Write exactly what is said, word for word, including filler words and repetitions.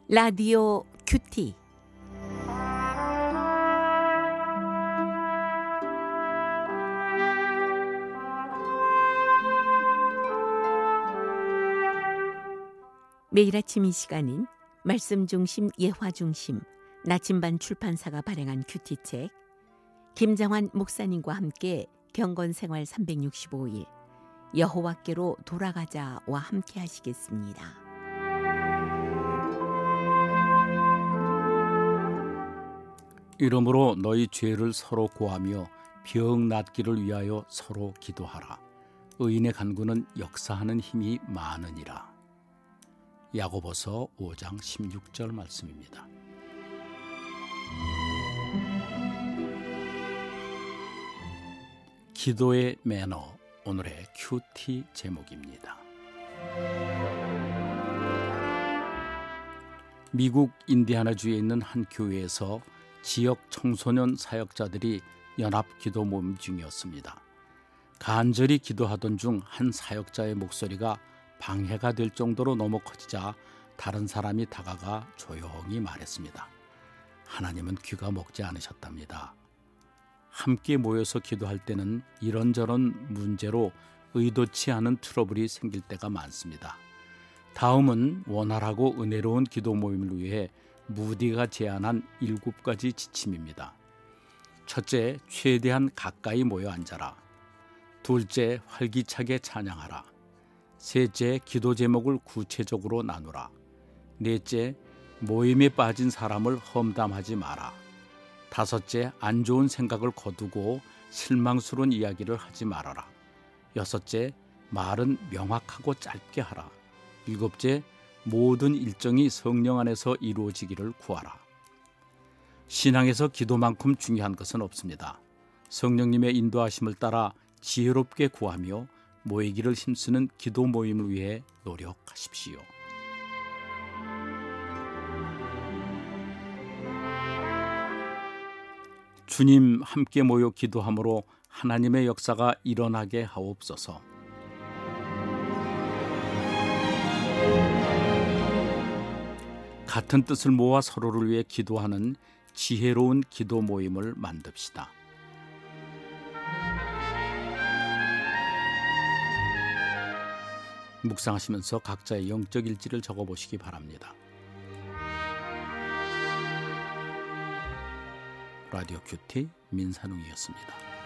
라디오 큐티. 매일 아침 이 시간은 말씀 중심, 예화 중심, 나침반 출판사가 발행한 큐티책, 김장환 목사님과 함께 경건생활 삼백육십오 일, 여호와께로 돌아가자와 함께 하시겠습니다. 이러므로 너희 죄를 서로 고하며 병 낫기를 위하여 서로 기도하라. 의인의 간구는 역사하는 힘이 많으니라. 야고보서 오 장 십육 절 말씀입니다. 기도의 매너, 오늘의 큐티 제목입니다. 미국 인디애나주에 있는 한 교회에서 지역 청소년 사역자들이 연합 기도 모임 중이었습니다. 간절히 기도하던 중 한 사역자의 목소리가 방해가 될 정도로 너무 커지자 다른 사람이 다가가 조용히 말했습니다. 하나님은 귀가 먹지 않으셨답니다. 함께 모여서 기도할 때는 이런저런 문제로 의도치 않은 트러블이 생길 때가 많습니다. 다음은 원활하고 은혜로운 기도 모임을 위해 무디가 제안한 일곱 가지 지침입니다. 첫째, 최대한 가까이 모여 앉아라. 둘째, 활기차게 찬양하라. 셋째, 기도 제목을 구체적으로 나누라. 넷째, 모임에 빠진 사람을 험담하지 마라. 다섯째, 안 좋은 생각을 거두고 실망스러운 이야기를 하지 말아라. 여섯째, 말은 명확하고 짧게 하라. 일곱째, 모든 일정이 성령 안에서 이루어지기를 구하라. 신앙에서 기도만큼 중요한 것은 없습니다. 성령님의 인도하심을 따라 지혜롭게 구하며 모이기를 힘쓰는 기도 모임을 위해 노력하십시오. 주님, 함께 모여 기도함으로 하나님의 역사가 일어나게 하옵소서. 같은 뜻을 모아 서로를 위해 기도하는 지혜로운 기도 모임을 만듭시다. 묵상하시면서 각자의 영적 일지를 적어보시기 바랍니다. 라디오 큐티 민산웅이었습니다.